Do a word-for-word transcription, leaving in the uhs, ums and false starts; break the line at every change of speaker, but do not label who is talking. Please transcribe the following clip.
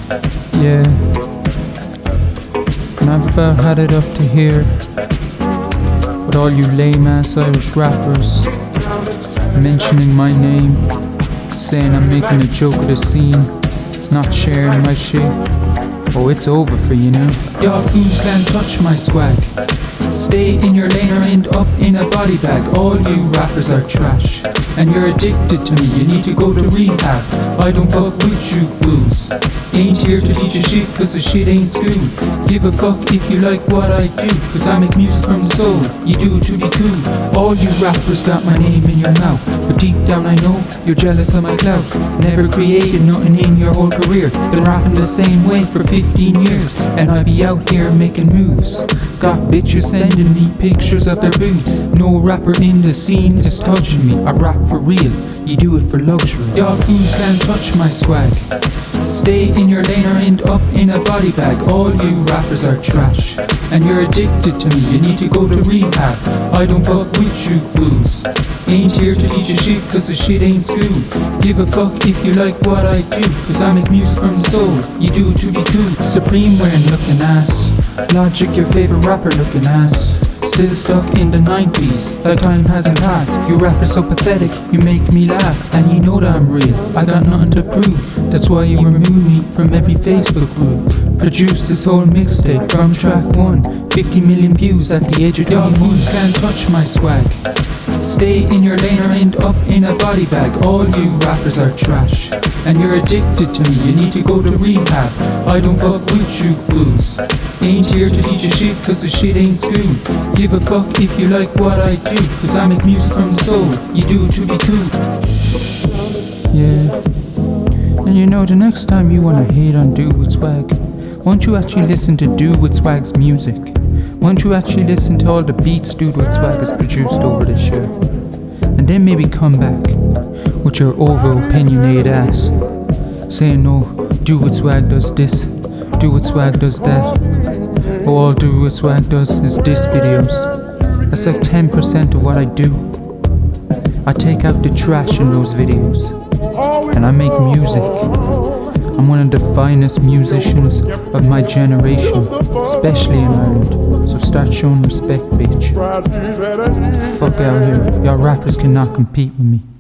Yeah, and I've about had it up to here with all you lame ass Irish rappers mentioning my name, saying I'm making a joke of the scene, not sharing my shit. Oh, it's over for you now. Y'all fools can't touch my swag. Stay in your lane or end up in a body bag. All you rappers are trash, and you're addicted to me, you need to go to rehab. I don't fuck with you fools. Ain't here to teach you shit, cause the shit ain't school. Give a fuck if you like what I do, cause I make music from the soul. You do it to be cool. All you rappers got my name in your mouth, but deep down I know you're jealous of my clout. Never created nothing in your whole career. Been rapping the same way for fifteen years, and I be out here making moves. Got bitches sending me pictures of their boobs. No rapper in the scene is touching me. I rap for real, you do it for luxury. Y'all fools can't touch my swag. Stay in your lane or end up in a body bag. All you rappers are trash, and you're addicted to me, you need to go to rehab. I don't fuck with you fools. Ain't here to teach you shit, cause the shit ain't school. Give a fuck if you like what I do, cause I make music from the soul. You do it to be cool. Supreme wearing looking ass. Logic your favorite rapper looking ass. Still stuck in the nineties, like time hasn't passed. You rappers so pathetic, you make me laugh. And you know that I'm real, I got nothing to prove. That's why you remove me from every Facebook group. Produce this whole mixtape from track one. fifty million views at the age of twenty-one. Y'all fools can't touch my swag. Stay in your lane or end up in a body bag. All you rappers are trash, and you're addicted to me, you need to go to rehab. I don't fuck with you fools. Ain't here to teach you shit, cause the shit ain't school. Give a fuck if you like what I do, cause I make music from the soul. You do it to be cool. Yeah, and you know, the next time you wanna hate on Dude With Swag, won't you actually listen to Dude With Swag's music? Won't you actually listen to all the beats Dude With Swag has produced over this year? And then maybe come back with your over-opinionated ass, saying, no, Dude With Swag does this, Dude With Swag does that. Oh, all Dude With Swag does is diss videos. That's like ten percent of what I do. I take out the trash in those videos, and I make music. I'm one of the finest musicians of my generation, especially in Ireland. So start showing respect, bitch. The fuck out here. Y'all rappers cannot compete with me.